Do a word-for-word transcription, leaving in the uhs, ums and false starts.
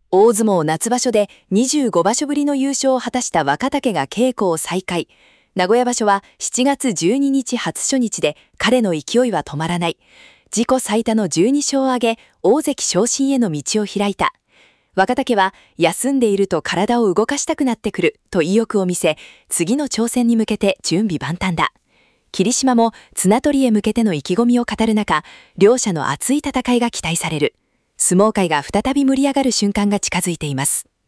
大相撲夏場所でにじゅうごばしょぶりの優勝を果たした若竹が稽古を再開。名古屋場所はしちがつじゅうににち初初日で彼の勢いは止まらない。自己最多のじゅうにしょうを挙げ、大関昇進への道を開いた。若竹は休んでいると体を動かしたくなってくると意欲を見せ、次の挑戦に向けて準備万端だ。霧島も綱取りへ向けての意気込みを語る中、両者の熱い戦いが期待される。相撲界が再び盛り上がる瞬間が近づいています。